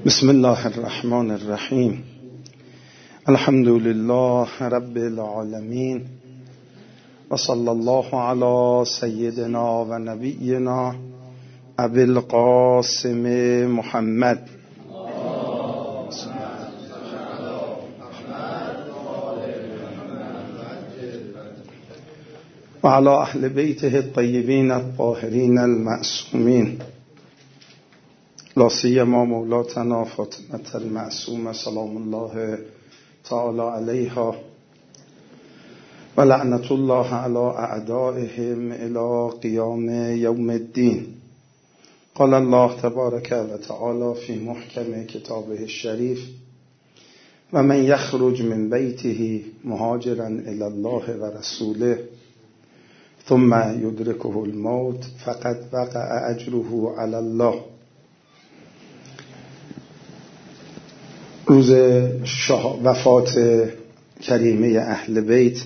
بسم الله الرحمن الرحیم. الحمد لله رب العالمین و صلی الله علی سیدنا و نبینا ابی القاسم محمد و علی اهل بیته الطیبین الطاهرین المعصومین، لا سیما مولاتنا فاطمة المعصومة سلام الله تعالی علیها و لعنت الله علی اعدائهم الی قیام یوم الدین. قال الله تبارک و تعالی فی محکم کتابه الشریف و من یخرج من بیته مهاجرا الی الله و رسوله ثم یدرکه الموت فقد وقع اجره علی الله. روز وفات کریمه اهل بیت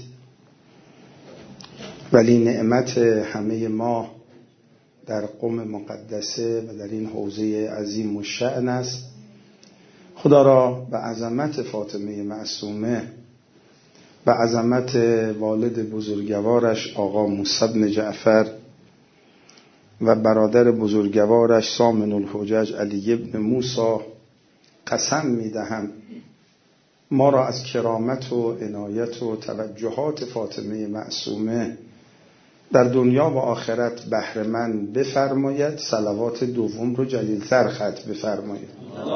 ولی نعمت همه ما در قم مقدسه و در این حوزه عظیم و شأن است. خدا را به عظمت فاطمه معصومه، به عظمت والد بزرگوارش آقا موسی بن جعفر و برادر بزرگوارش سامن الحجج علی بن موسی قسم می‌دهم ما را از کرامت و عنایت و توجهات فاطمه معصومه در دنیا و آخرت بهره مند بفرماید. صلوات دوم رو جلیل‌تر ختم بفرماید.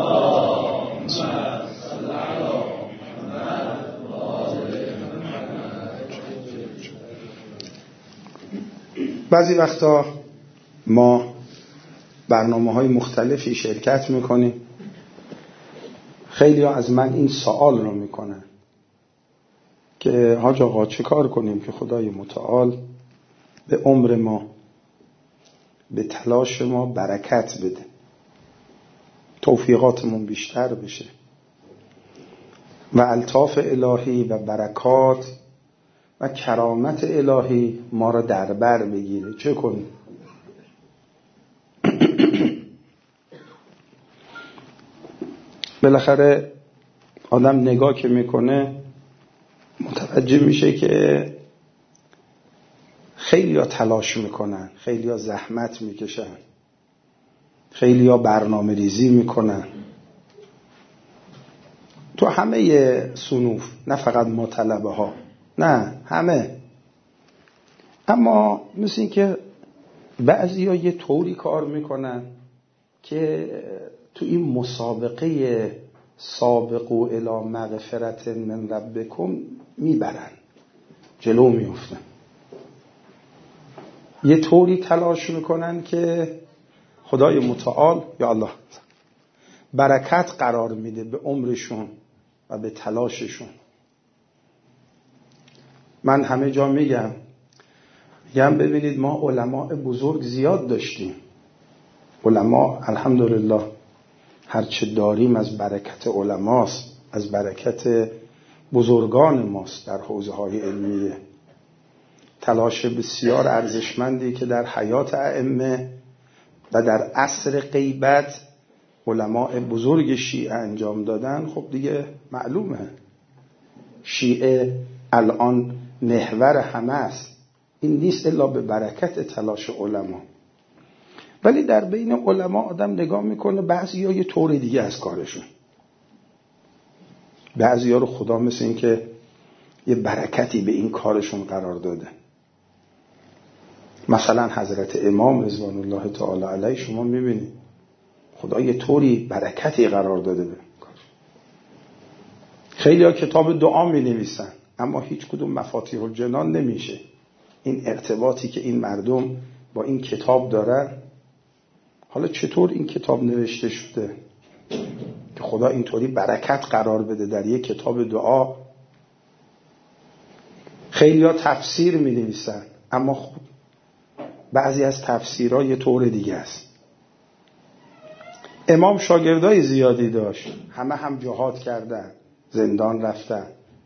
بعضی وقتا ما برنامه‌های مختلفی شرکت می‌کنیم. خیلی ها از من این سوال رو میکنن که حاج آقا چه کار کنیم که خدای متعال به عمر ما، به تلاش ما برکت بده، توفیقاتمون بیشتر بشه و الطاف الهی و برکات و کرامت الهی ما را در بر بگیره. چه کنیم؟ بالاخره آدم نگاه که میکنه متوجه میشه که خیلی ها تلاش میکنن، خیلی ها زحمت میکشن، خیلی ها برنامه ریزی میکنن تو همه صنوف، نه فقط ما طلبه ها، نه همه. اما مثل این که بعضی ها یه طوری کار میکنن که تو این مسابقه سابقوا الی مغفرت من ربکم میبرن، جلو میفتن، یه طوری تلاش میکنن که خدای متعال یا الله برکت قرار میده به عمرشون و به تلاششون. من همه جا میگم ببینید ما علماء بزرگ زیاد داشتیم. علما الحمدلله هرچه داریم از برکت علماست، از برکت بزرگان ماست در حوزه های علمیه. تلاش بسیار ارزشمندی که در حیات ائمه و در عصر غیبت علماء بزرگ شیعه انجام دادن. خب دیگه معلومه شیعه الان محور همه است. این نیست الا به برکت تلاش علما. ولی در بین علما آدم نگاه میکنه بعضی ها یه طور دیگه از کارشون، بعضی ها رو خدا مثل این که یه برکتی به این کارشون قرار داده. مثلا حضرت امام رضوان الله تعالی علیه شما میبینید خدا یه طوری برکتی قرار داده به کار. خیلی ها کتاب دعا می نویسن اما هیچ کدوم مفاتیح الجنان نمیشه. این ارتباطی که این مردم با این کتاب دارن، حالا چطور این کتاب نوشته شده که خدا اینطوری برکت قرار بده در یک کتاب دعا؟ خیلی ها تفسیر می نویسن اما خب بعضی از تفسیرها یه طور دیگه است. امام شاگردای زیادی داشت، همه هم جهاد کردن، زندان رفتن،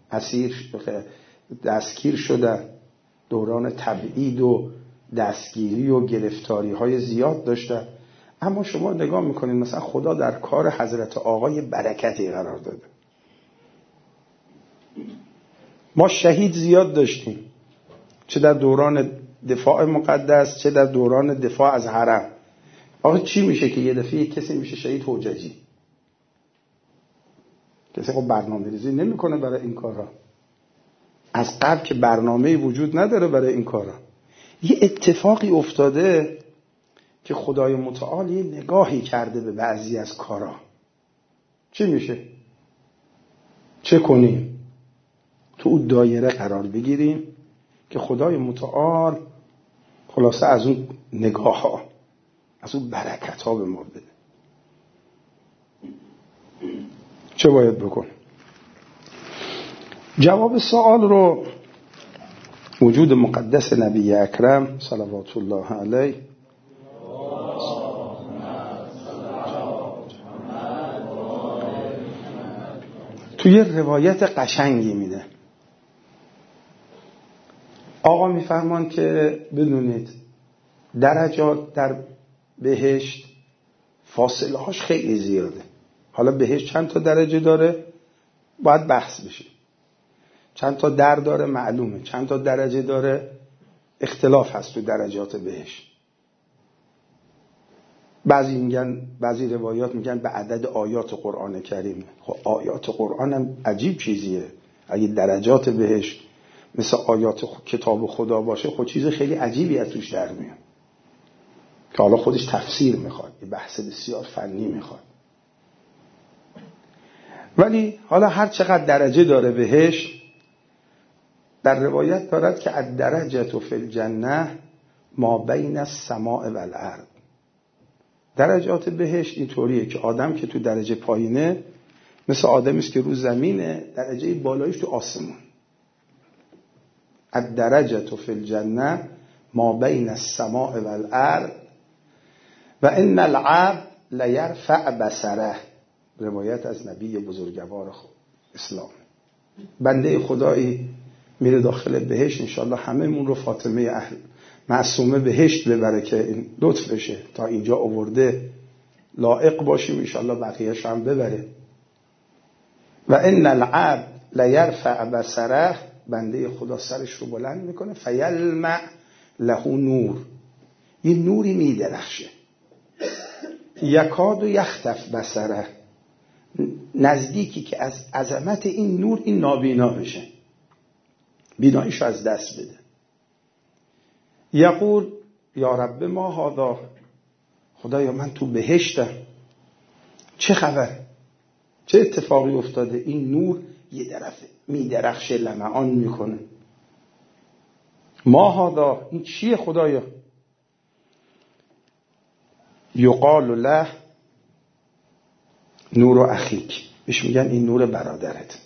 دستگیر شدن، دوران تبعید و دستگیری و گرفتاری های زیاد داشتن. اما شما نگاه میکنید مثلا خدا در کار حضرت آقای برکتی قرار داده. ما شهید زیاد داشتیم، چه در دوران دفاع مقدس چه در دوران دفاع از حرم. آخه چی میشه که یه دفعه کسی میشه شهید حججی؟ کسی خب برنامه ریزی نمیکنه برای این کارا، از قبل که برنامه‌ای وجود نداره برای این کارا. یه اتفاقی افتاده که خدای متعال یه نگاهی کرده به بعضی از کارا. چی میشه؟ چه کنیم؟ تو اون دایره قرار بگیریم که خدای متعال خلاصه از اون نگاه ها، از اون برکت ها به ما بده. چه باید بکنیم؟ جواب سوال رو وجود مقدس نبی اکرم صلوات الله علیه توی روایت قشنگی میده. آقا میفرمان که بدونید درجات در بهشت فاصله هاش خیلی زیاده. حالا بهشت چند تا درجه داره باید بحث بشه، چند تا در داره معلومه، چند تا درجه داره اختلاف هست تو درجات بهشت. بعضی روایات میگن به عدد آیات قرآن کریم. خب آیات قرآن هم عجیب چیزیه. اگه درجات بهشت مثل آیات کتاب خدا باشه خب چیز خیلی عجیبی از توش در میاد که حالا خودش تفسیر میخواد، یه بحث بسیار فنی میخواد. ولی حالا هر چقدر درجه داره بهشت، در روایت دارد که الدرجة فی الجنة ما بین السماء و الارض. درجات بهشت اینطوریه که آدم که تو درجه پایینه مثل آدمی است که رو زمینه، درجه بالایش تو آسمون. الدرجة فی الجنة ما بین السماء و الارض و ان العبد لیرفع بصره. روایت از نبی بزرگوار اسلام. بنده خدایی میره داخل بهشت، انشالله همه‌مون رو فاطمه اهل معصومه بهشت ببره که این لطف بشه تا اینجا آورده لائق باشیم، انشالله بقیه‌اش هم ببره. و ان العبد لیرفع بصره، بنده خدا سرش رو بلند میکنه، فیلمع له نور، یه نوری میدرخشه، یکاد و یختف بصره، نزدیکی که از عظمت این نور این نابینا بشه، بیناییشو از دست بده. یقول یا رب ما هذا، خدایا من تو بهشتم، چه خبر؟ چه اتفاقی افتاده؟ این نور یه طرفه میدرخشه، لمعان میکنه. ما هذا، این چیه خدایا؟ یقال له نور اخیک، بهش میگن این نور برادرت.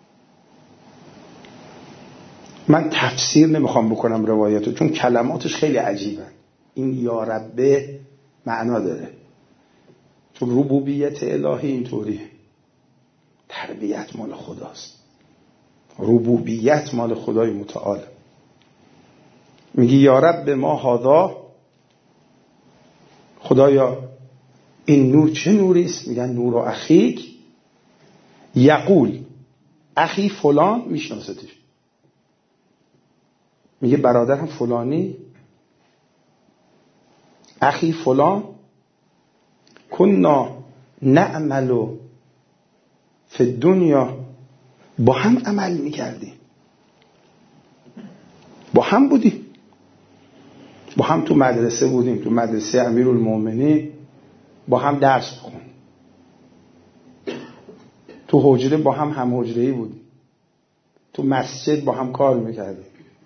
من تفسیر نمیخوام بکنم روایتو چون کلماتش خیلی عجیبه. این یا ربه معنا داره، چون ربوبیت الهی اینطوریه، تربیت مال خداست، ربوبیت مال خدای متعال. میگی یا رب ما هذا، خدایا این نور چه نوری است؟ میگن نور و اخیک. یقول اخی فلان، میشناستش، میگه برادرم فلانی، اخی فلان کنا نعمل فی الدنیا، با هم عمل میکردیم، با هم بودیم، با هم تو مدرسه بودیم، تو مدرسه امیرالمومنین با هم درس بخون، تو حجره با هم حجره‌ای بودیم، تو مسجد با هم کار میکردیم.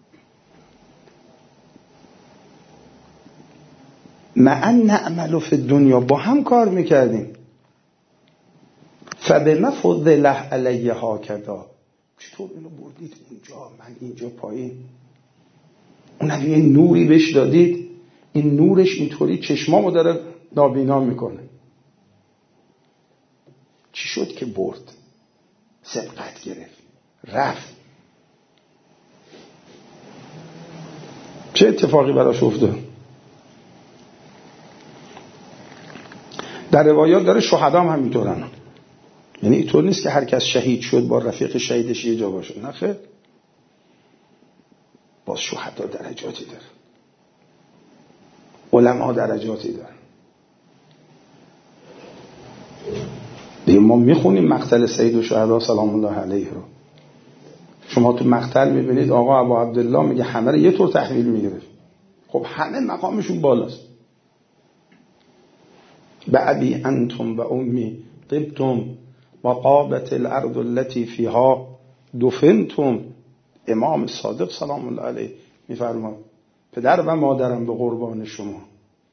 معا نعمل فی الدنیا، با هم کار میکردیم. فبما فضل علی هکذا، چطور اینو بردید اونجا من اینجا پایین؟ اونم یه نوری بهش دادید، این نورش اینطوری چشمامو داره نابینا میکنه. چی شد که برد؟ سبقت گرفت، رفت. چه اتفاقی براش افتاد؟ در روایات داره شهدا هم همینطورن. یعنی اینطور نیست که هر کس شهید شد با رفیق شهیدش یه جا باشه، نه خیر، باز شهدا درجاتی داره، علما درجاتی داره. دیگه ما میخونیم مقتل سید الشهدا سلام الله علیه رو، شما تو مقتل میبینید آقا ابو عبدالله میگه همه رو یه طور تحویل میگیره. خب همه مقامشون بالاست. بأبی انتم و امی طبتم و قابت الارض التي فيها دفنتم. امام صادق سلام الله علیه میفرماد پدر و مادرم به قربان شما،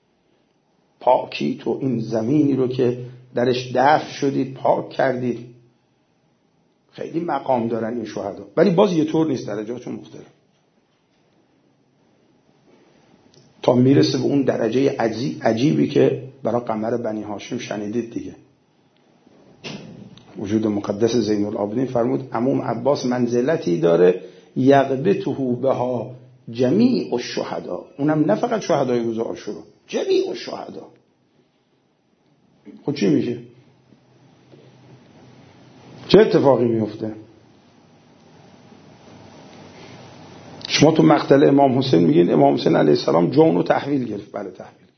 پاکی تو این زمینی رو که درش دفن شدید پاک کردید. خیلی مقام دارن این شهدا، ولی باز یه طور نیست، درجاتشون مختلف تا میرسه به اون درجه عجیبی که برای قمر بنی هاشم شنیدید دیگه. وجود مقدس زین العابدین فرمود عموم عباس منزلتی داره یغبطه بها جمیع الشهدا، اونم نه فقط شهدای روز عاشورا، جمیع الشهدا. خب چی میشه؟ چه اتفاقی میفته؟ شما تو مقتل امام حسین میگین امام حسین علیه السلام جون رو تحویل گرفت. بله تحویل گرفت،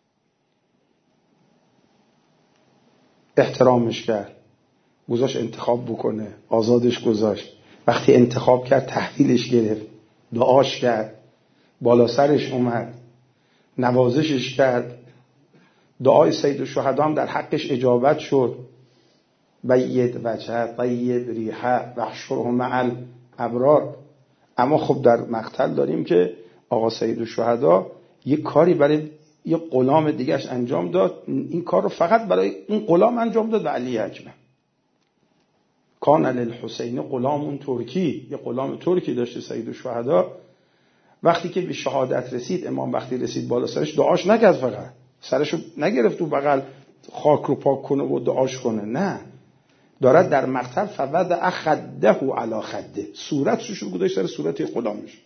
احترامش کرد، گذاشت انتخاب بکنه، آزادش گذاشت. وقتی انتخاب کرد تحویلش گرفت، دعاش کرد، بالا سرش اومد، نوازشش کرد. دعای سید الشهدا هم در حقش اجابت شد. بید وجه طیب ریحه وحشره مع الابرار. اما خب در مقتل داریم که آقا سید الشهدا یک کاری برای یک غلام دیگرش انجام داد، این کار رو فقط برای اون غلام انجام داد و علی اکبر. کان للحسین غلام ترکی، یک غلام ترکی داشته سید الشهدا. وقتی که به شهادت رسید، امام وقتی رسید بالا سرش دعاش نکرد، فقط سرشو نگرفت تو بغل خاک رو پاک کنه و دعاش کنه، نه، دارد در مقتل فوضع خده علی خده، صورتش رو گذاشت سر صورت غلامش.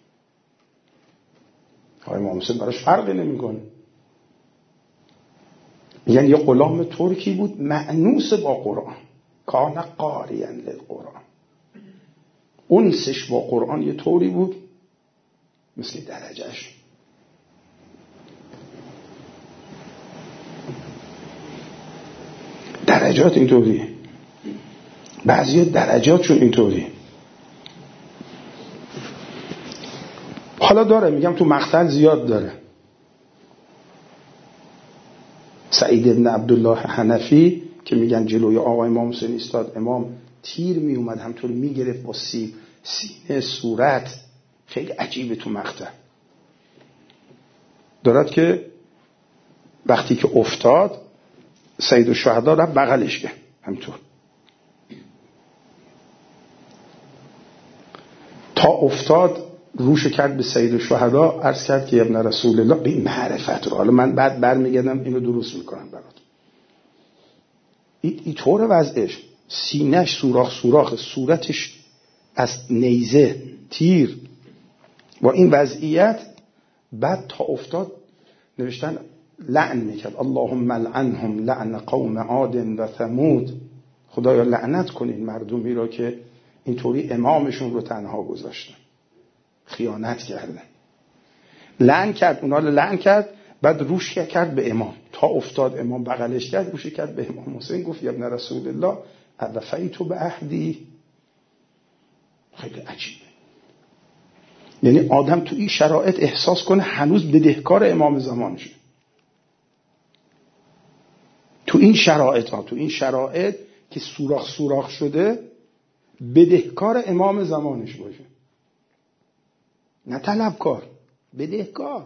امام حسین براش فرقی نمیکنه. یعنی یه غلام ترکی بود مأنوس با قرآن، کان قاریا للقرآن، اونسش با قرآن یه طوری بود مثل درجهش. درجات اینطوری، بعضی درجاتشون اینطوری. حالا داره، میگم تو مقتل زیاد داره. سعید ابن عبدالله حنفی که میگن جلوی آقا امام حسین ایستاد، امام تیر میومد همطور میگرفت با سینه صورت، خیلی عجیبه تو مقتل. دارد که وقتی که افتاد سید الشهدا رفت بغلش کرد همطور تا افتاد، روش کرد به سید الشهدا، عرض کرد که ابن رسول الله به معرفت رو. حالا من بعد برمیگردم اینو درست میکنم برات. این طور وضعش، سینه‌اش سوراخ، صورتش از نیزه تیر، با این وضعیت. بعد تا افتاد نوشتن لعن میکرد، اللهم لعنهم لعن قوم عاد و ثمود. خدایا لعنت کنین مردمی را که اینطوری امامشون رو تنها گذاشتن، خیانت کردن. لعن کرد، اونا رو لعن کرد. بعد روش کرد به امام، تا افتاد امام بغلش کرد، روش کرد به امام حسین، گفت یا ابن رسول الله وفیت به عهدی. خیلی عجیبه. یعنی آدم تو این شرایط احساس کنه هنوز بدهکار امام زمانشه. تو این شرایط که سوراخ شده بدهکار امام زمانش باشه، نه طلبکار، بدهکار.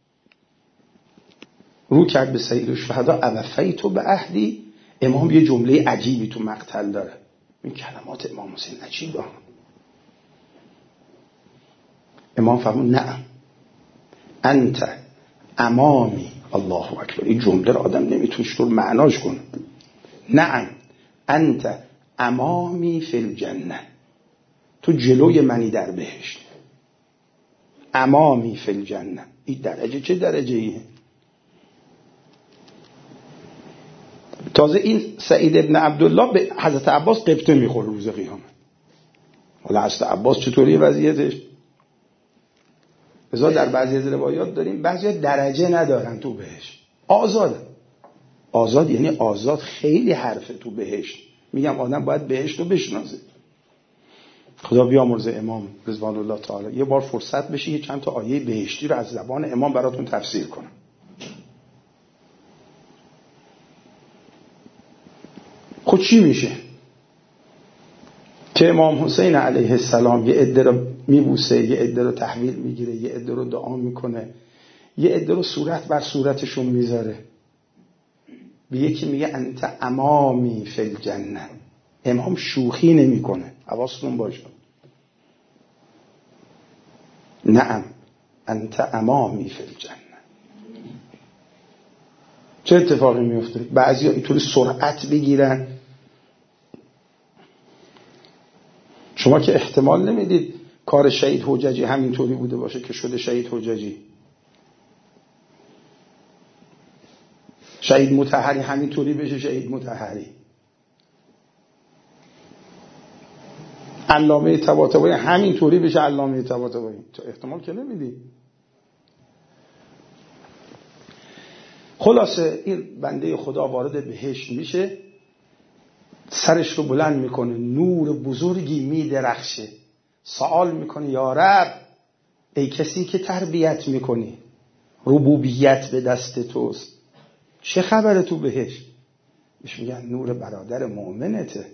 رو کرد به سید الشهدا اوفیت به عهدی. امام یه جمله عجیبی تو مقتل داره، این کلمات امام حسین عجیبه. امام فرمود نه انت امامی. الله اکبر. این جمله رو آدم نمیتونه طور معناش کنه. نه انت امامی فی الجنه، تو جلوی منی در بهشت. امامی فی الجنه، این درجه چه درجه ایه؟ تازه این سعید ابن عبدالله به حضرت عباس قبطه میخوره روز قیامت. حالا حضرت عباس چطوری وضعیتش؟ بذار در بعضی از روایات داریم بعضی درجه ندارن تو بهشت، آزاد یعنی آزاد خیلی حرفه تو بهشت. میگم آدم باید بهشت رو بشناسه. خدا بیامرزه امام رضوان الله تعالی یه بار فرصت بشه یه چند تا آیه بهشتی رو از زبان امام براتون تفسیر کنم. خود چی میشه که امام حسین علیه السلام یه عده رو میبوسه، یه عده رو تحویل میگیره، یه عده رو دعا میکنه، یه عده رو صورت بر صورتشون میذاره، به یکی میگه انت امامی فی الجنه. امام شوخی نمیکنه، حواستون باشه. نعم انت امامی فی الجنه. چه اتفاقی میفته؟ بعضیا اینطوری سرعت بگیرن. شما که احتمال نمیدید کار شهید حججی همینطوری بوده باشه که شده شهید حججی. شهید مطهری همینطوری بشه شهید مطهری. علامه طباطبایی همینطوری بشه علامه طباطبایی. تو احتمال که نمیدی. خلاصه این بنده خدا وارد بهشت میشه، سرش رو بلند میکنه، نور بزرگی میدرخشه، سوال میکنه یا رب، ای کسی که تربیت میکنی، ربوبیت به دست توست، چه خبره تو بهشت؟ بهش میگن نور برادر مؤمنته،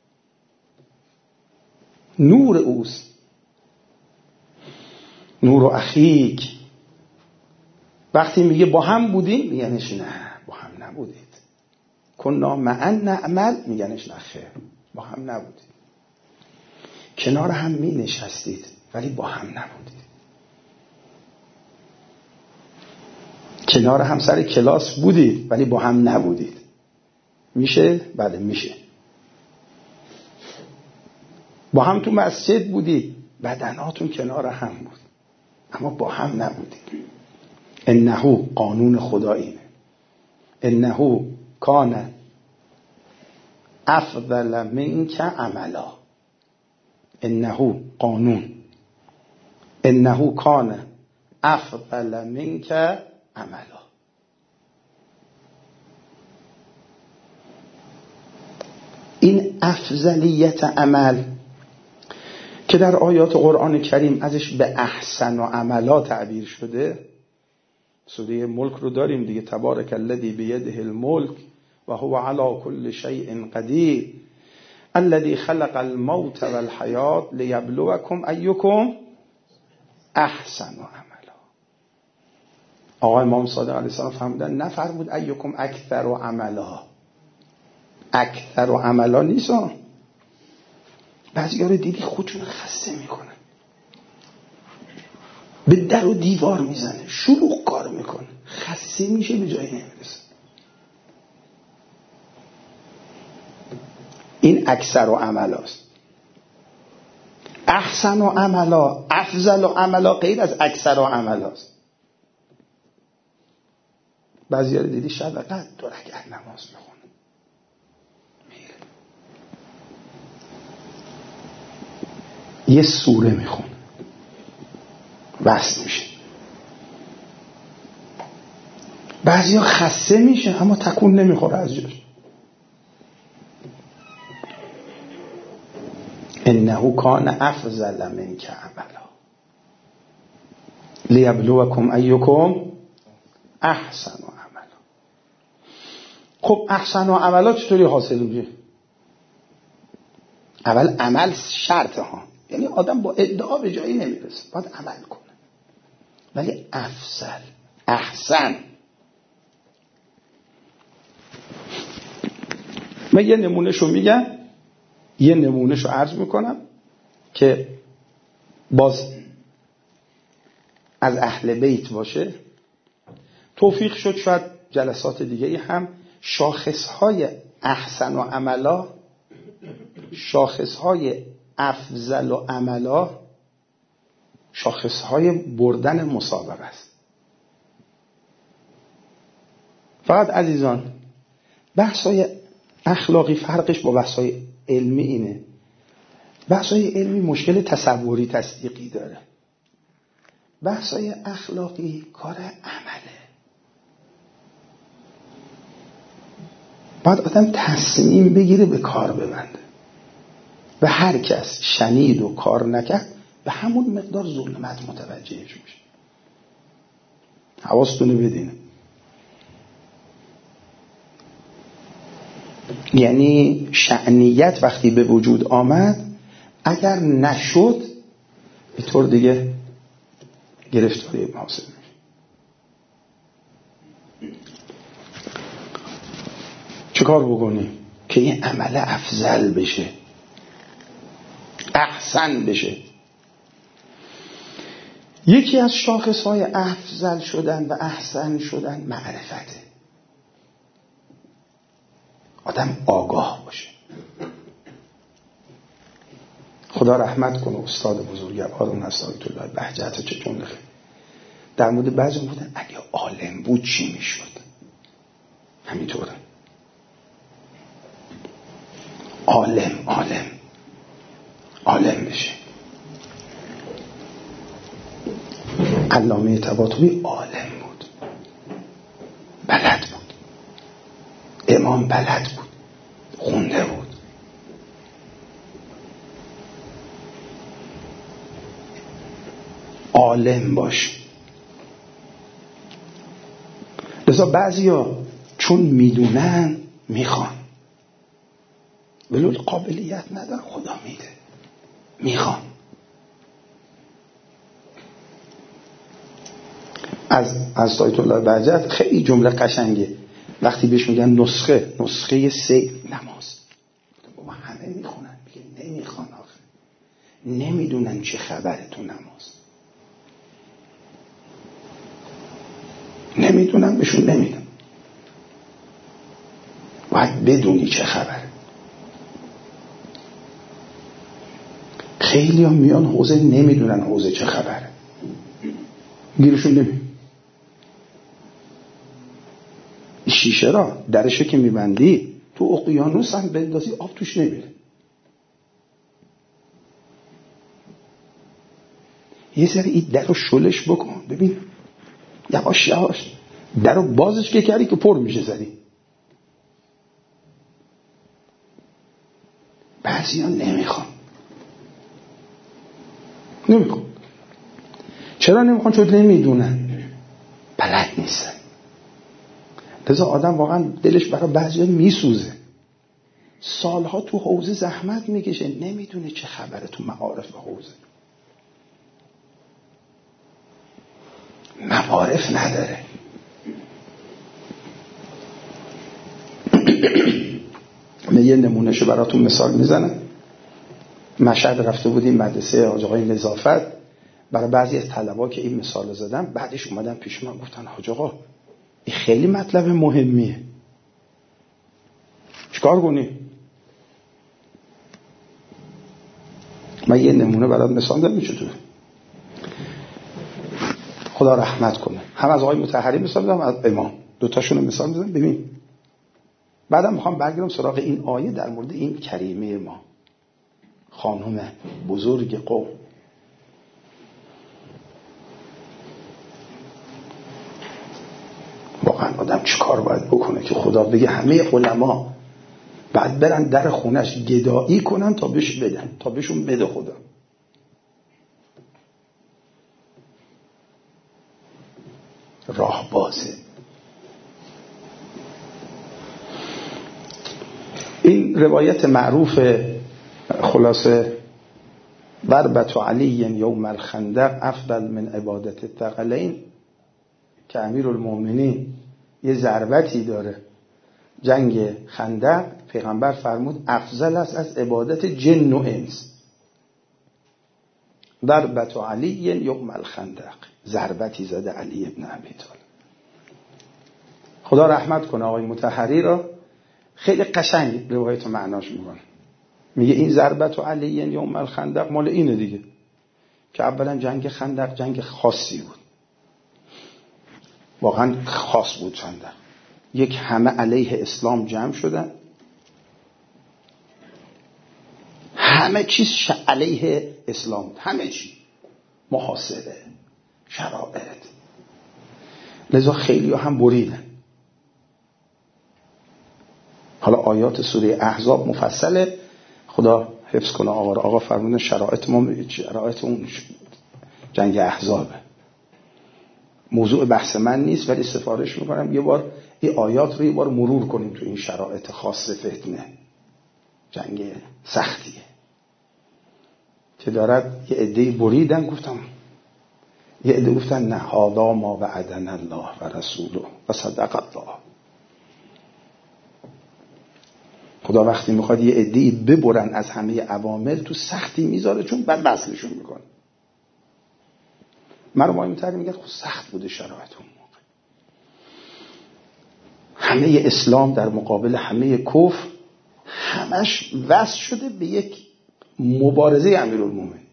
نور اوست، نور و اخیک. وقتی میگه با هم بودیم میگنش نه با هم نبودید. کنا معا نعمل میگنش نه خیر با هم نبودید. کنار هم می نشستید ولی با هم نبودید. کنار هم سر کلاس بودید ولی با هم نبودید. میشه؟ بله میشه. با هم تو مسجد بودید، بدناتون کنار هم بود اما با هم نبودید. انه قانون خدا اینه، انه کان افضل منک عملا. انه قانون، انه کان افضل منک عملا. این افضلیت عمل که در آیات قرآن کریم ازش به احسن و عملا تعبیر شده، سوره ملک رو داریم دیگه، تبارک الذی بیده الملک و هو علی کل شیء قدیر الذی خلق الموت والحیات لیبلوکم ایکم احسن عملا. آقا امام صادق علیه السلام فهمیدن نفرمود ایکم اکثر و عملا، اکثر و عملا نیست. بعضی ها رو دیدی خودشون خسته میکنه، به در و دیوار میزنه، شلوغ کار میکنه، خسته میشه به جایی نمیرسه. این اکثر و عملاست. احسن و عملا، افضل و عملا غیر از اکثر و عملاست. بعضی ها رو دیدی شب قدر 2 رکعت نماز میخونه، میره یه سوره میخونه بس میشه. بعضی ها خسته میشه اما تکون نمیخوره از جاش. انه کان افضل منک عملا لیبلوکم ایکم احسن عملا. خب احسن عملا چطوری حاصل میشه؟ اول عمل شرطه ها، یعنی آدم با ادعا به جایی نمیرسه، باید عمل کنه. ولی افضل، احسن. من یه نمونهشو میگم، یه نمونهشو عرض میکنم که باز از اهل بیت باشه. توفیق شد شاید جلسات دیگه هم شاخصهای احسن و عملا، شاخصهای افضل و عملا، شاخصهای بردن مسابقه است. فقط عزیزان بحث‌های اخلاقی فرقش با بحث‌های علمی اینه. بحث‌های علمی مشکل تصوری تصدیقی داره. بحث‌های اخلاقی کار عمله. باید آدم تصمیم بگیره به کار ببنده. و هر کس شنید و کار نکرد به همون مقدار ظلمت متوجهش میشه. حواستونه بدین. یعنی شأنیت وقتی به وجود آمد اگر نشد به طور دیگه گرفتاری حاصل میشه. چه کار بکنیم که این عمل افضل بشه، احسن بشه؟ یکی از شاخصهای افضل شدن و احسن شدن معرفته. آدم آگاه باشه. خدا رحمت کنه استاد بزرگوارمون آیت الله بهجت، چه جمله در مورد بعضی بودن اگه عالم بود چی میشد. همینطوره. عالم بشه. علامه طباطبایی عالم بود، بلد بود. امام بلد بود، خونده بود. عالم باش. لذا بعضیا چون میدونن میخوان، ولو قابلیت ندارن، خدا میده، میخوان. از آیت الله بهجت خیلی جمله قشنگه وقتی بهش میگن نسخه 3 نماز. بابا همه میخونن، میگه نمیخوان، آخه نمیدونن چه خبره تو نماز، نمیدونن، بهشون نمیدن. باید بدونی چه خبره. خیلی هم میان حوزه نمیدونن حوزه چه خبره، گیرشون نمیاد. شیشه را درشو که میبندی تو اقیانوس هم بندازی آب توش نمیره. یه ذره این درو شلش بکن ببین، یواش یواش درو بازش که کردی که پر میشه زدی. بعضی ها نمیخوان. چرا نمیخوان؟ چون نمیدونن، بلد نیستن. لذا آدم واقعا دلش برای بعضی ها میسوزه. سالها تو حوزه زحمت میکشه، نمیدونه چه خبره تو معارف حوزه. معارف نداره. من یه نمونهشو براتون مثال میزنم. مشهد رفته بودیم مدرسه حاج آقای نظافت، برای بعضی از طلبا که این مثال زدم، بعدش اومدن پیش من گفتن حاج آقا این خیلی مطلب مهمیه، چیکار کنی؟ من یه نمونه برات مثال زدم. چطور؟ خدا رحمت کنه، هم از آقای مطهری مثال زدم، از امام، دوتاشون مثال زدم. ببین بعدم میخوام برگردم سراغ این آیه در مورد این کریمه ما، خانم بزرگ قوم. واقعا آدم چی کار باید بکنه که خدا بگه همه علما بعد برن در خونش گدایی کنن تا بهش بدن، تا بهشون بده خدا. راه بازه. این روایت معروف خلاصه ضربت علی یوم الخندق افضل من عبادت الثقلین، که امیرالمومنین یه ضربتی داره جنگ خندق، پیغمبر فرمود افضل است از عبادت جن و انس. ضربت علی یوم الخندق، ضربتی زده علی ابن ابی طالب. خدا رحمت کنه آقای مطهری را، خیلی قشنگ روایت معناش میکنه. میگه این ضربت علی یوم الخندق مال اینه دیگه، که اولا جنگ خندق جنگ خاصی بود، واقعا خاص بود خندق. یک همه علیه اسلام جمع شدن، همه چیز علیه اسلام، همه چی، محاصره، شرایط. لذا خیلی هم بریدن. حالا آیات سوره احزاب مفصله، خدا حفظ کنه آقا فرمودن شرایط اون جنگ احزابه. موضوع بحث من نیست، ولی سفارش میکنم یه بار این آیات رو یه بار مرور کنیم تو این شرایط خاص فتنه، جنگ سختیه که دارد. یه عده‌ای بریدن، گفتم یه عده گفتن نه، هذا ما وعدنا الله و رسوله و صدق الله. خدا وقتی میخواد یه عده‌ای ببرن از همه عوامل تو سختی میذاره، چون بعد وصلشون میکنه. مرحوم مطهری میگه خب سخت بوده شرایط اون موقع، همه اسلام در مقابل همه کفر، همش وصل شده به یک مبارزه امیرالمومنین.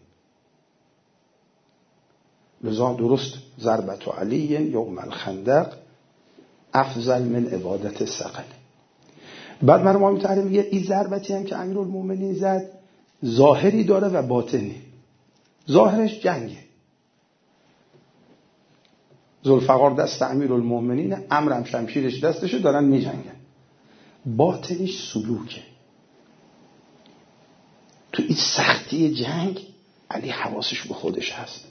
لذا درست ضربت علی یوم الخندق افضل من عبادت الثقل. بعد مرحوم مطهری میگه این ضربتی هم که امیرالمومنین زد ظاهری داره و باطنی. ظاهرش جنگه، ذوالفقار دست امیرالمومنین، عمرو هم شمشیرش دستشه، دارن میجنگن. باطنش سلوکه. تو این سختی جنگ علی حواسش به خودش هست.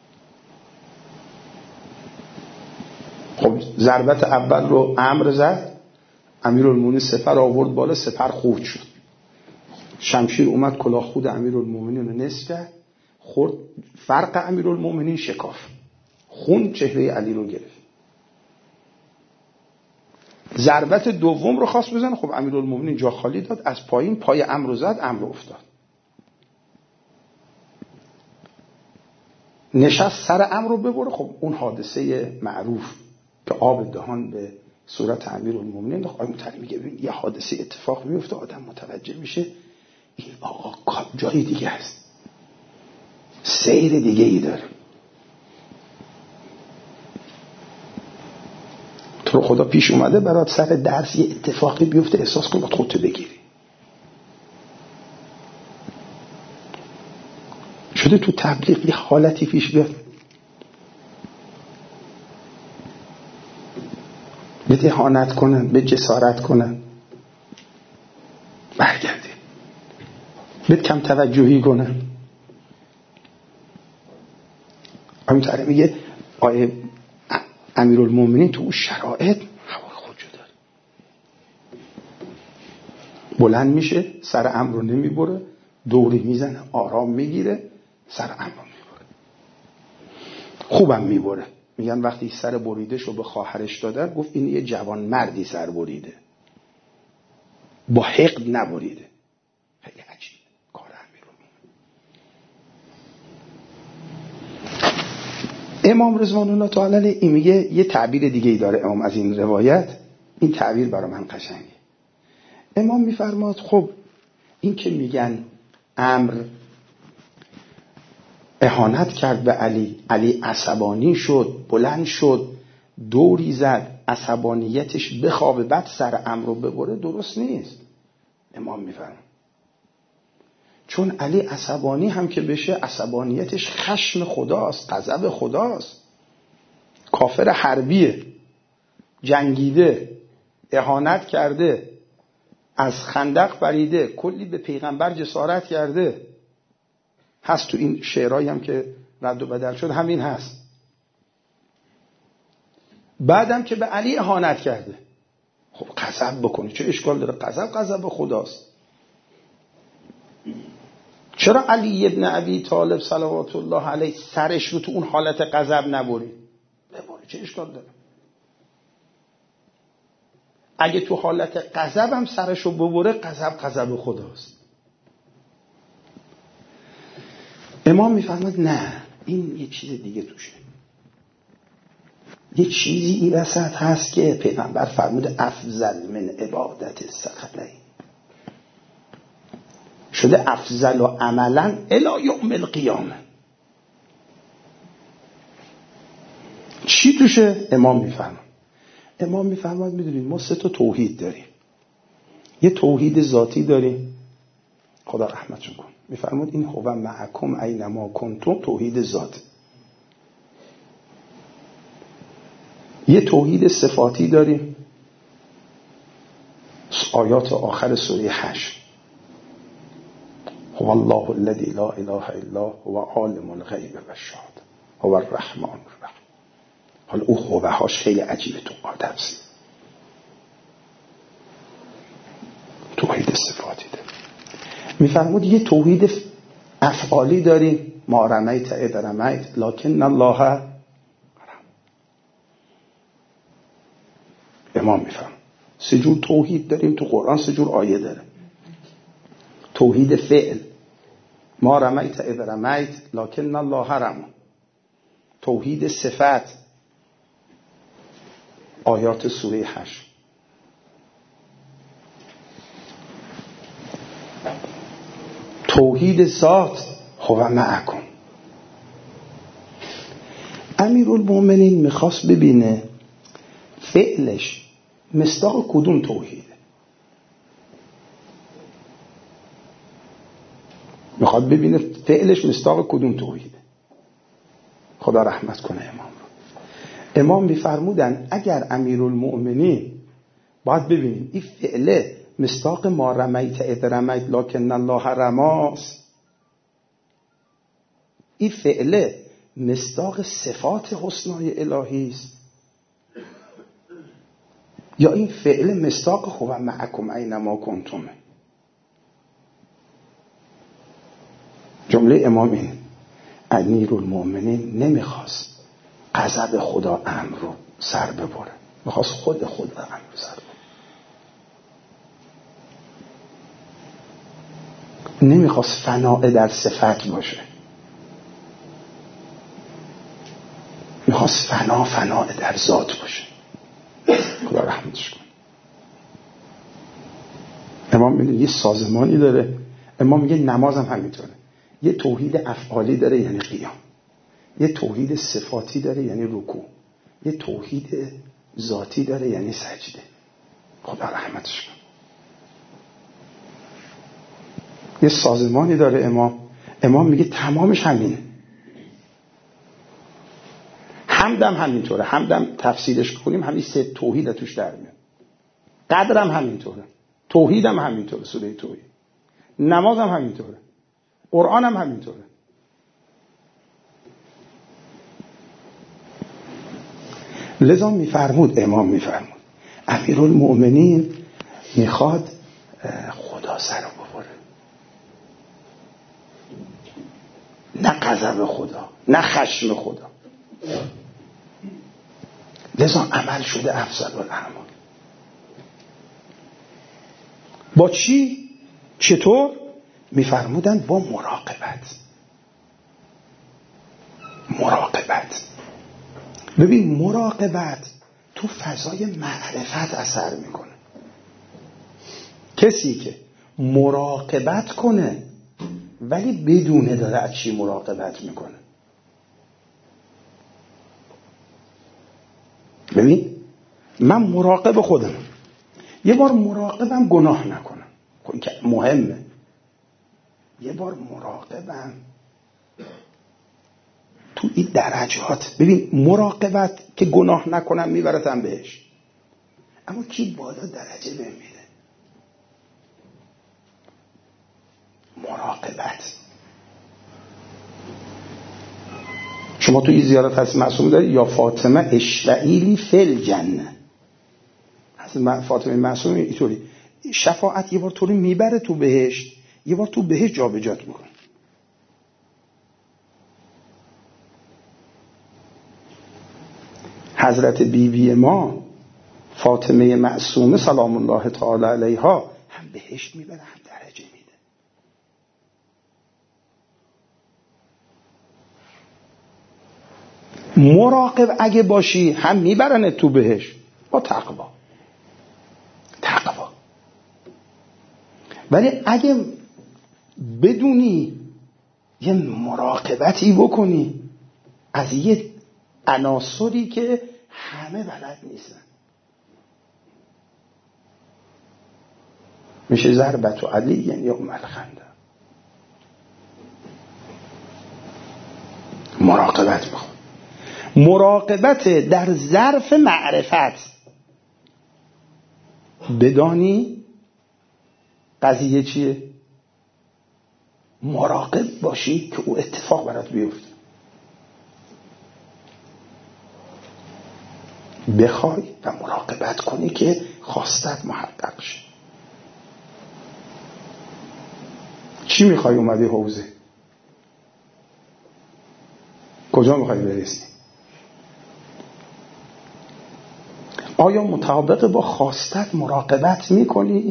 خب ضربت اول رو عمرو زد، امیرالمومنین سپر آورد بالا، سپر خورد شد، شمشیر اومد کلاه خود امیرالمومنین رو نصف کرد، خورد فرق امیرالمومنین شکافت، خون چهره علی رو گرفت. ضربت دوم رو خواست بزنه، خب امیرالمومنین جا خالی داد، از پایین پای عمرو زد، عمرو افتاد، نشست سر عمرو ببره. خب اون حادثه معروف که آب دهان به صورت امیرالمومنین، آقای مطهری میگه ببین یه حادثه اتفاق میفته، آدم متوجه میشه این آقا جای دیگه است، سیر دیگه ای داره. تو خدا پیش اومده برات سر درس یه اتفاقی بیفته، احساس کن خودتو بگیری. شده تو تبلیغ یه حالتی پیش بیاد به اهانت کنن، به جسارت کنن، برگردی به کم توجهی کنن. همینطوری میگه آیه امیرالمومنین تو اون شرایط هوای خودشو داره، بلند میشه، سر عمرو رو نمیبره، دوری میزنه، آرام میگیره، سر عمرو میبره، خوبم میبره. میگن وقتی سر بریده شو به خواهرش دادن، گفت این یه جوان مردی سر بریده، با حقد نبریده. خیلی عجیب کار امیرالمومنین. امام رضوان الله تعالی علیه این میگه یه تعبیر دیگه ای داره امام از این روایت، این تعبیر برای من قشنگه. امام میفرماد خب این که میگن عمرو اهانت کرد به علی، علی عصبانی شد، بلند شد، دوری زد، عصبانیتش بخوابه بعد سر عمرو ببره، درست نیست. امام میفرماد چون علی عصبانی هم که بشه، عصبانیتش خشم خداست، غضب خداست، کافر حربیه، جنگیده، اهانت کرده، از خندق پریده، کلی به پیغمبر جسارت کرده. هست تو این شعرهایی هم که رد و بدل شد همین هست. بعدم که به علی اهانت کرده، خب غضب بکنی چه اشکال داره؟ غضب خداست. چرا علی ابن ابی طالب صلوات الله علیه سرش رو تو اون حالت غضب نبری؟ ببری، چه اشکال داره؟ اگه تو حالت غضب هم سرش رو ببره، غضب خداست. امام میفهمد نه، این یه چیز دیگه توشه، یه چیزی این وسط هست که پیغمبر فرمود افضل من عبادت الثقلین، شده افضل و عملا الی یوم القیامه. چی توشه؟ امام میفهمد امام میفرماید میدونید ما 3 تا توحید داریم. یه توحید ذاتی داریم، خدا رحمتشون کن، میفرماید این هو معکم اینما کنتم، توحید ذات. یه توحید صفاتی داریم، آیات آخر سوره 8 هو الله الذی لا اله الا هو عالم الغیب و الشهاده هو الرحمن الرحیم. حالا او هوه هاش خیلی عجیبه تو تفسیر. توحید صفاتی داریم. میفرمود یه توحید افعالی داریم، ما رمیت اذ رمیت لکن الله رمی. امام میفرمود 3 جور توحید داریم تو قرآن، 3 جور آیه داره. توحید فعل، ما رمیت اذ رمیت لکن الله رمی. توحید صفت، آیات سوره 8. توحید ذات هو معکم. امیرالمومنین میخواست ببینه فعلش مصداق کدوم توحیده. میخواد ببینه فعلش مصداق کدوم توحیده. خدا رحمت کنه امام رو. امام میفرمودن اگر امیرالمومنین باید ببینیم این فعله مصداق ما رمیت اذ رمیت لکن الله رماست، این فعله مصداق صفات حسنای الهی است، یا این فعله مصداق هو معکم اینما کنتم. جمله امام این امیرالمومنین نمیخواست غضب خدا امر رو سر ببره، میخواست خود امر رو سر ببره. نمیخواست فناء در صفت باشه، میخواست فناء در ذات باشه. خدا رحمتش کنه. امام میگه یه سازمانی داره. امام میگه نماز هم همینطوره. یه توحید افعالی داره یعنی قیام، یه توحید صفاتی داره یعنی رکوع، یه توحید ذاتی داره یعنی سجده. خدا رحمتش کنه. یه سازمانی داره امام میگه تمامش همینه. حمدم همینطوره. حمدم تفسیرش کنیم همین 3 توحید توش در میاد. قدرم همینطوره، توحیدم همینطوره، سوره توحید. نمازم همینطوره، قرآنم همینطوره. لذا امام میفرمود امیرالمومنین میخواد خدا سر رو ببره، نه غضب خدا، نه خشم خدا. لذا عمل شده افضل الاعمال. با چی؟ چطور؟ میفرمودن با مراقبت. ببین مراقبت تو فضای معرفت اثر میکنه. کسی که مراقبت کنه ولی بدونه داره از چی مراقبت میکنه. ببین من مراقب خودم، یه بار مراقبم گناه نکنم، این که مهمه. یه بار مراقبم تو این درجات. ببین مراقبت که گناه نکنم میبرتم بهش، اما کی بالا درجه بهم میده؟ مراقبت. شما تو این زیارت هست معصوم دارید یا فاطمه اشفعیلی فل جنه. اصلا فاطمه معصوم اینطوری شفاعت یه بار طوری میبره تو بهشت، یه بار تو بهشت جابجات میکنه. حضرت بیبی ما فاطمه معصومه سلام الله تعالی علیها هم بهشت میبره هم درجه میده. مراقب اگه باشی هم میبرنه تو بهشت با تقوا. ولی اگه بدونی یه مراقبتی بکنی از یه عناصری که همه بلد نیستن، میشه ضربت و علی یعنی یوم الخندق. مراقبت بخون. مراقبت در ظرف معرفت. بدانی قضیه چیه؟ مراقب باشی که او اتفاق برات بیفته. بخوای و مراقبت کنی که خواستت محقق شه. چی میخوای؟ اومدی حوزه، کجا میخوای برسی؟ آیا مطابق با خواستت مراقبت میکنی؟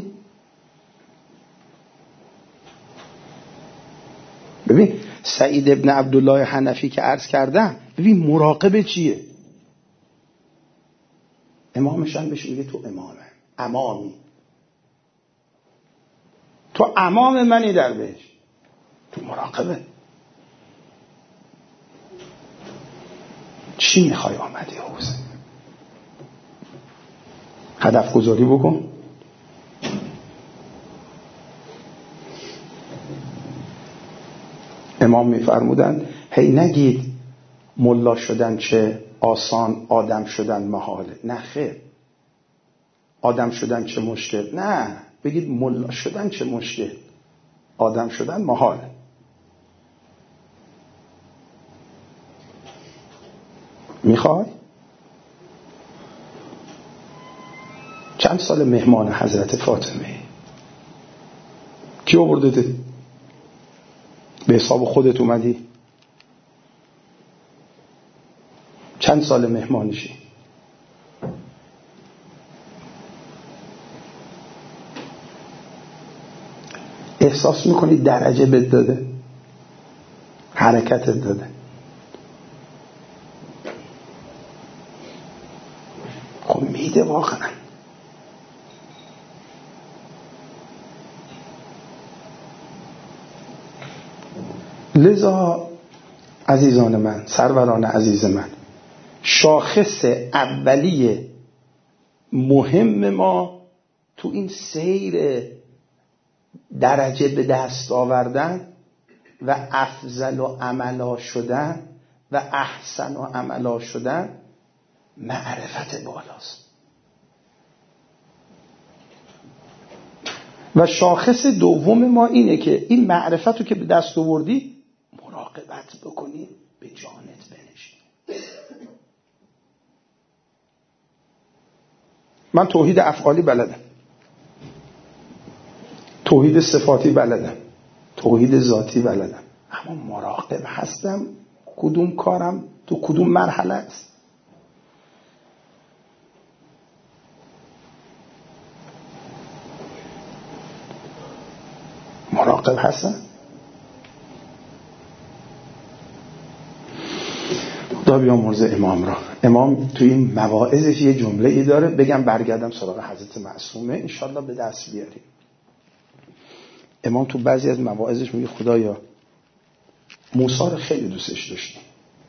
ببین سعید ابن عبدالله حنفی که عرض کردم، ببین مراقب چیه؟ امامشان بهش میگه تو امامی، تو امام منی در بهش، تو مراقبه. چی میخوای؟ آمدی حوزه، هدف گذاری بکن. امام میفرمودن هی نگید ملا شدن چه آسان، آدم شدن محاله. نه خیر. آدم شدن چه مشکل. نه، بگید ملا شدن چه مشکل، آدم شدن محاله. میخوای؟ چند سال مهمان حضرت فاطمه؟ کی آورده؟ به حساب خودت اومدی؟ چند سال مهمانشی؟ احساس میکنی درجه بهت داده؟ حرکتت داده؟ خب میده واقعا. لذا عزیزان من، سروران عزیز من، شاخص اولیه مهم ما تو این سیر درجه به دست آوردن و افضل و عملا شدن و احسن و عملا شدن معرفت بالاست. و شاخص دوم ما اینه که این معرفت رو که به دست آوردی مراقبت بکنی، به جانت بنشین. من توحید افعالی بلدم، توحید صفاتی بلدم، توحید ذاتی بلدم، اما مراقب هستم کدوم کارم تو کدوم مرحله است. مراقب هستم. خدا بیامرزه امام را. امام توی این مواعظش یه جمله ای داره، بگم برگردم سراغ حضرت معصومه انشالله به دست بیاریم. امام تو بعضی از مواعظش میگه خدایا موسی رو خیلی دوستش داشتی،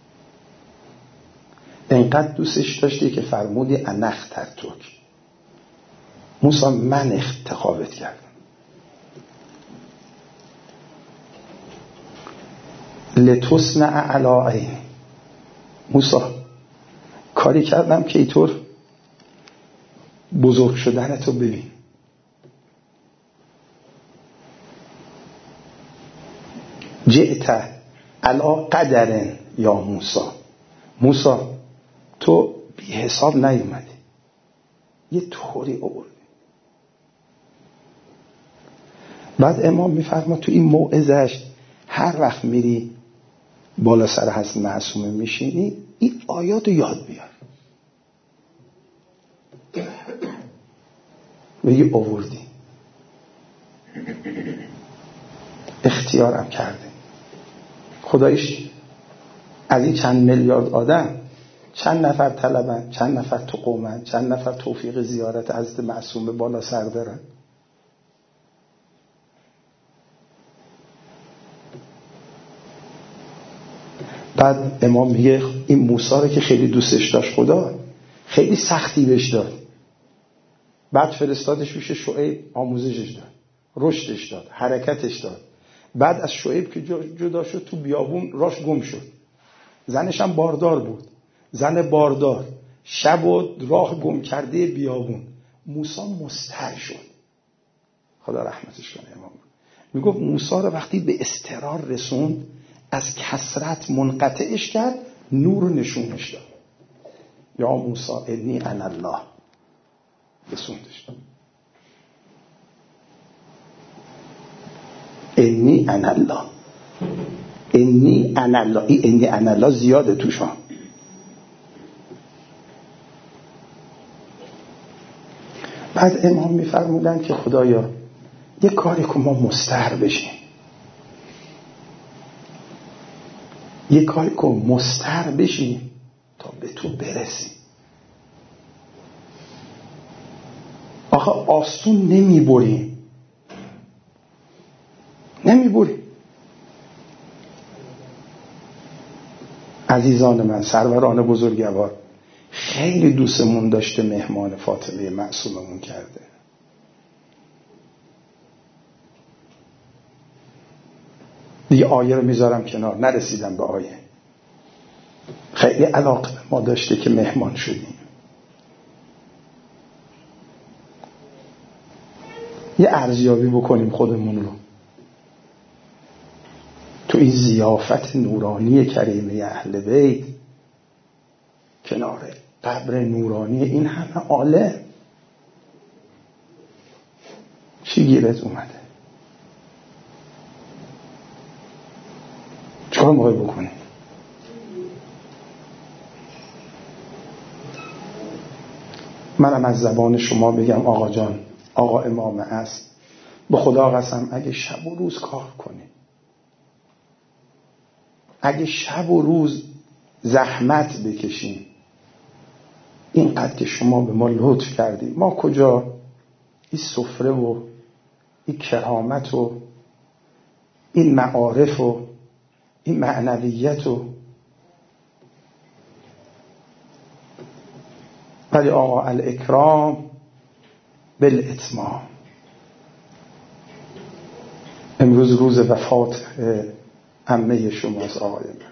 انقدر دوستش داشتی که فرمودی انخترتک، موسی من انتخابت کردم. لتصنع علی عینی، موسی کاری کردم که اینطور بزرگ شدنتو ببین. جئت علی قدر یا موسی، موسی تو بی حساب نیومدی، یه طوری آوردی. بعد امام میفرما تو این موعظش هر وقت میری بالا سر حضرت معصومه میشینی این آیات رو یاد بیار، بگی آوردی، اختیارم کرده. خدایش از این چند میلیارد آدم چند نفر طلبن، چند نفر تو قومن، چند نفر توفیق زیارت حضرت معصومه بالا سر دارن. بعد امام میگه این موسی رو که خیلی دوستش داشت خدا خیلی سختی بهش داد، بعد فرستادش پیش شعیب آموزشش داد. رشدش داد، حرکتش داد. بعد از شعیب که جدا شد تو بیابون راش گم شد. زنش هم باردار بود، زن باردار، شب و راه گم کرده بیابون. موسی مضطر شد، خدا رحمتش کنه امام. میگفت موسی رو وقتی به اضطرار رسوند، از کثرت منقطعش کرد، نور رو نشونش داد. یا موسی انی انا الله، رسوندش. انی انا الله، انی انا الله، انی انا الله زیاده توشان. بعد امام میفرمودن که خدایا یه کاری که ما مستعر بشیم، یه کاری که مستعر بشیم تا به تو برسیم. آخه آسون نمیبریم، نمیبریم. عزیزان من، سروران بزرگوار، خیلی دوستمون داشته مهمان فاطمه معصوممون کرده. دیگه آیه رو میذارم کنار، نرسیدم به آیه. خیلی علاقه ما داشته که مهمان شدیم. یه ارزیابی بکنیم خودمون رو تو این ضیافت نورانی کریمه اهل بیت، کنار قبر نورانی این همه عالم، چی گیرت اومده؟ چکار موقع بکنیم؟ منم از زبان شما بگم آقا جان، آقا امام است، به خدا قسم اگه شب و روز کار کنیم، اگه شب و روز زحمت بکشیم، اینقدر که شما به ما لطف کردیم، ما کجا این سفره و این کرامت و این معارف و این معنویت و ولی آقا الاکرام بالاتمام. امروز روز وفات عمه شماست آقای من.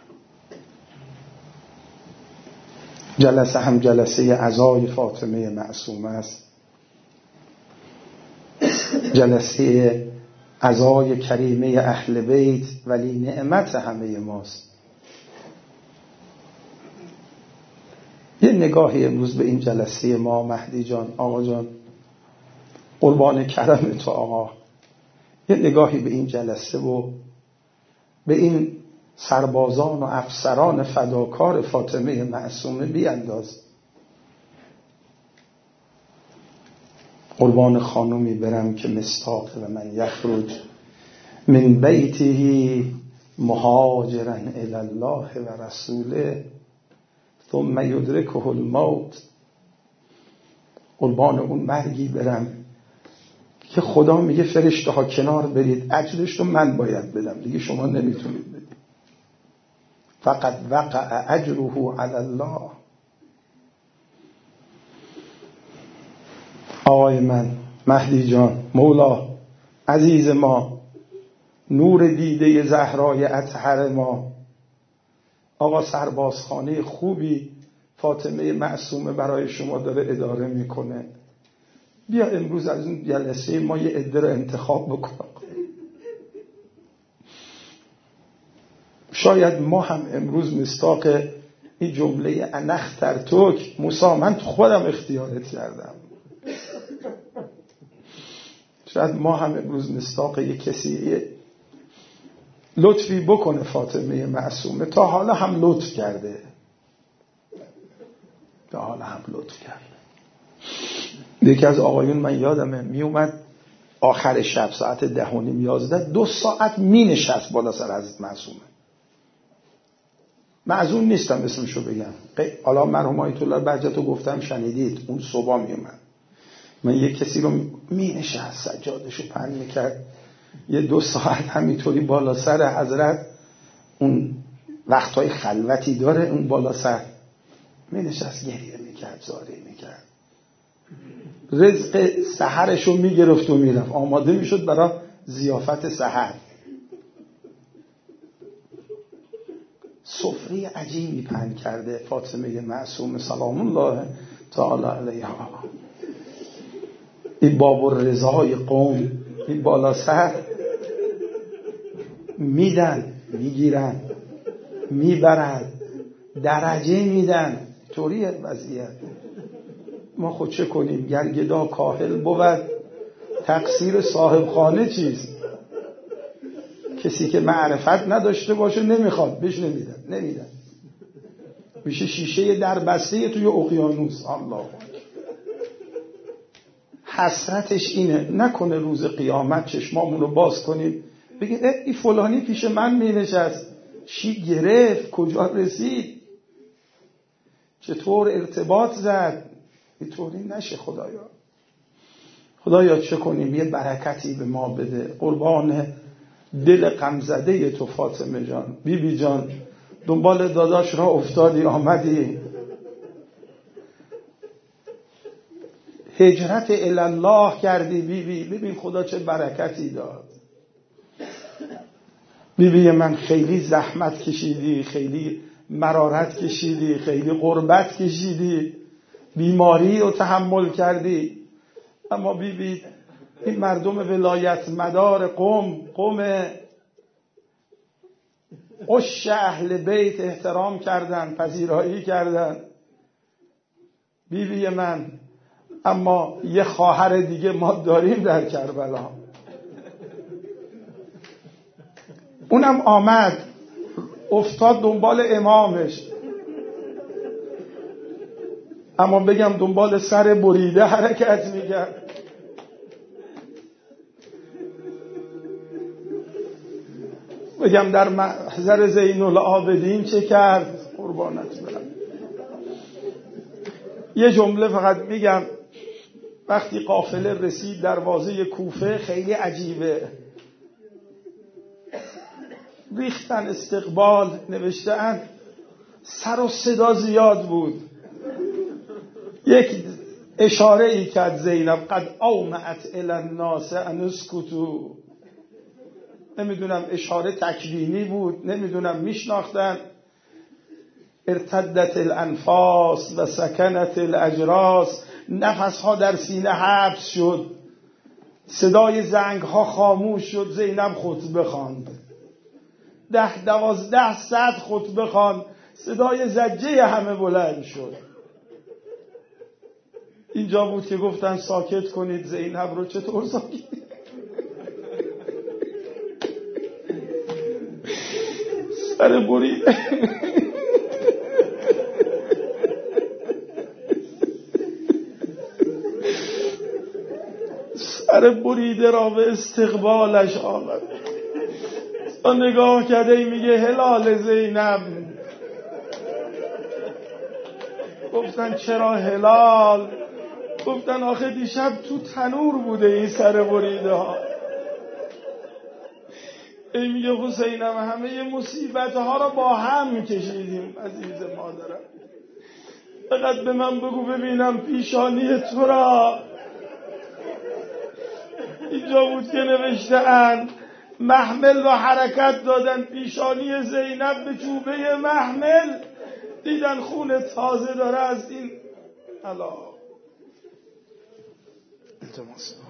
جلسه هم جلسه عزای فاطمه معصومه است، جلسه عزای کریمه اهل بیت ولی نعمت همه ماست. یه نگاهی امروز به این جلسه ما مهدی جان، آقا جان، قربان کرم تو آقا، یه نگاهی به این جلسه و به این سربازان و افسران فداکار فاطمه معصومه بیانداز. قربان خانومی برم که مصداق و من یخرج من بیته مهاجرا الی الله و رسوله ثم یدرکه الموت. قربان اون مرگی برم که خدا میگه فرشته ها کنار برید، اجرش رو من باید بدم، دیگه شما نمیتونید بدید. فقط وقع اجره علی الله. آقای من، مهدی جان، مولا عزیز ما، نور دیده زهرای اطهر ما، آقا سربازخانه خوبی فاطمه معصومه برای شما داره اداره میکنه. بیا امروز از اون جلسه ما یه عده رو انتخاب بکن. شاید ما هم امروز مصداق این جمله انخترتوک، موسی من خودم اختیارت کردم، شاید ما هم امروز مصداق یک کسی لطفی بکنه فاطمه معصومه. تا حالا هم لطف کرده، تا حالا هم لطف کرده. یکی از آقایون من یادمه می اومد آخر شب ساعت 10:30 2 ساعت می نشست بالا سر حضرت معصومه. معزون نیستم اسمشو بگم، حالا مرحوم آیت الله بهجت رو گفتم شنیدید، اون صبح می اومد من یک کسی رو می نشست سجادشو پهن میکرد، یه 2 ساعت همینطوری بالا سر حضرت، اون وقتهای خلوتی داره اون بالا سر می نشست، گریه میکرد، زاری میکرد. رزق سحرشو میگرفت و میرفت، آماده میشد برای ضیافت سحر. سفره عجیبی پهن کرده فاطمه معصومه سلام الله تعالی علیها. این باب الرضای قوم، این بالا سر میدن، میگیرن، میبرن، درجه میدن. طوریه وضعیت. ما خود چه کنیم؟ گرگدا کاهل بود، تقصیر صاحب خانه چیست؟ کسی که معرفت نداشته باشه نمیخواد بهش نمیدن. میشه شیشه در بسته توی اقیانوس. الله حسرتش اینه نکنه روز قیامت چشمامون رو باز کنیم بگید این فلانی پیش من می نشست، چی گرفت، کجا رسید، چطور ارتباط زد. اینطوری نشه. خدایا چه کنیم؟ یه برکتی به ما بده. قربان دل غمزده تو فاطمه جان، بیبی جان، دنبال داداش را افتادی، آمدی هجرت الله کردی بیبی. ببین خدا چه برکتی داد. بیبی من خیلی زحمت کشیدی، خیلی مرارت کشیدی، خیلی غربت کشیدی، بیماری رو تحمل کردی، اما بیبی این مردم ولایت مدار قوم عش اهل بیت احترام کردن، پذیرایی کردن. بیبی من اما یه خواهر دیگه ما داریم در کربلا، اونم آمد افتاد دنبال امامش، اما بگم دنبال سر بریده حرکت میکرد. بگم در محضر زین العابدین چه کرد. قربانت برم. یه جمله فقط میگم. وقتی قافله رسید دروازه کوفه، خیلی عجیبه، ریختن استقبال، نوشتن سر و صدا زیاد بود. یک اشاره ای کرد زینب قد اومعت الی الناس ان اسکتوا. نمیدونم اشاره تکوینی بود، نمیدونم میشناختن. ارتدت الانفاس و سکنت الاجراس. نفسها در سینه حبس شد، صدای زنگ ها خاموش شد. زینب خطبه خواند، 10-12 ساعت خطبه خواند. صدای زجه همه بلند شد. اینجا بود که گفتن ساکت کنید زینب رو. چطور ساکت؟ سر بریده سر بریده را به استقبالش آمد. تا نگاه کرده میگه هلال زینب. گفتن چرا هلال؟ گفتن آخه دیشب تو تنور بوده این سر بریده ها. ای میگه حسینم همه مصیبت ها را با هم میکشیدیم عزیز مادرم. فقط به من بگو ببینم پیشانی تو را. اینجا بود که نوشته اند محمل را حرکت دادن، پیشانی زینب به چوبه محمل، دیدن خون تازه داره از این. التماس